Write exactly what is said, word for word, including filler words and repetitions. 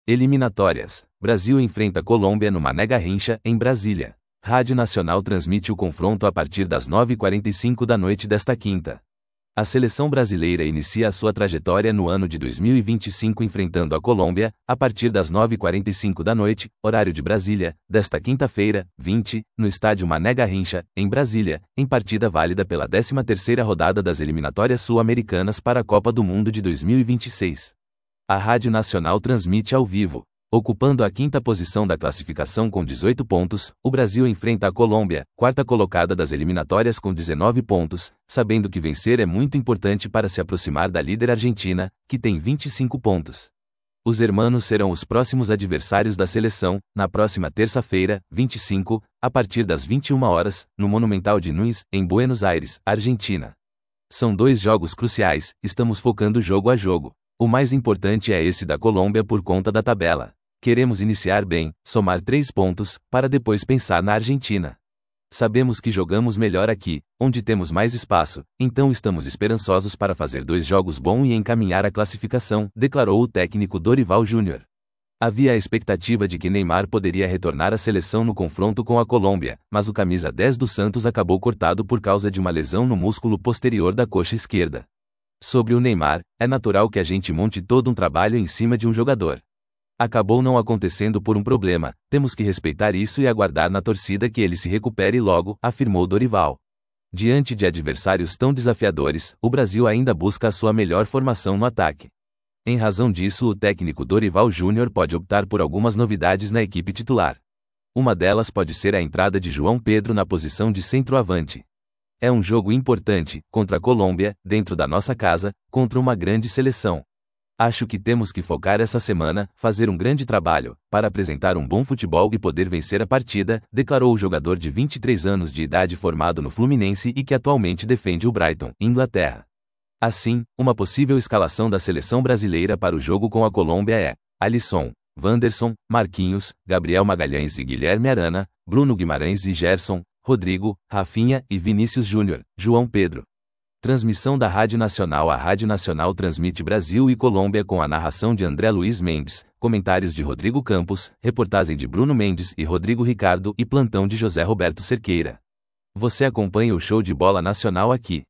Eliminatórias. Brasil enfrenta Colômbia no Mané Garrincha, em Brasília. Rádio Nacional transmite o confronto a partir das nove e quarenta e cinco da noite desta quinta. A seleção brasileira inicia a sua trajetória no ano de dois mil e vinte e cinco enfrentando a Colômbia, a partir das nove e quarenta e cinco da noite, horário de Brasília, desta quinta-feira, vinte, no estádio Mané Garrincha, em Brasília, em partida válida pela décima terceira rodada das eliminatórias sul-americanas para a Copa do Mundo de dois mil e vinte e seis. A Rádio Nacional transmite ao vivo. Ocupando a quinta posição da classificação com dezoito pontos, o Brasil enfrenta a Colômbia, quarta colocada das eliminatórias com dezenove pontos, sabendo que vencer é muito importante para se aproximar da líder Argentina, que tem vinte e cinco pontos. Os hermanos serão os próximos adversários da seleção, na próxima terça-feira, vinte e cinco, a partir das vinte e uma horas, no Monumental de Núñez, em Buenos Aires, Argentina. São dois jogos cruciais, estamos focando jogo a jogo. O mais importante é esse da Colômbia por conta da tabela. Queremos iniciar bem, somar três pontos, para depois pensar na Argentina. Sabemos que jogamos melhor aqui, onde temos mais espaço, então estamos esperançosos para fazer dois jogos bons e encaminhar a classificação, declarou o técnico Dorival Júnior. Havia a expectativa de que Neymar poderia retornar à seleção no confronto com a Colômbia, mas o camisa dez do Santos acabou cortado por causa de uma lesão no músculo posterior da coxa esquerda. Sobre o Neymar, é natural que a gente monte todo um trabalho em cima de um jogador. Acabou não acontecendo por um problema, temos que respeitar isso e aguardar na torcida que ele se recupere logo, afirmou Dorival. Diante de adversários tão desafiadores, o Brasil ainda busca a sua melhor formação no ataque. Em razão disso, o técnico Dorival Júnior pode optar por algumas novidades na equipe titular. Uma delas pode ser a entrada de João Pedro na posição de centroavante. É um jogo importante, contra a Colômbia, dentro da nossa casa, contra uma grande seleção. Acho que temos que focar essa semana, fazer um grande trabalho, para apresentar um bom futebol e poder vencer a partida, declarou o jogador de vinte e três anos de idade formado no Fluminense e que atualmente defende o Brighton, Inglaterra. Assim, uma possível escalação da seleção brasileira para o jogo com a Colômbia é: Alisson, Wanderson, Marquinhos, Gabriel Magalhães e Guilherme Arana, Bruno Guimarães e Gerson, Rodrigo, Rafinha e Vinícius Júnior, João Pedro. Transmissão da Rádio Nacional. A Rádio Nacional transmite Brasil e Colômbia com a narração de André Luiz Mendes, comentários de Rodrigo Campos, reportagem de Bruno Mendes e Rodrigo Ricardo e plantão de José Roberto Cerqueira. Você acompanha o show de bola nacional aqui.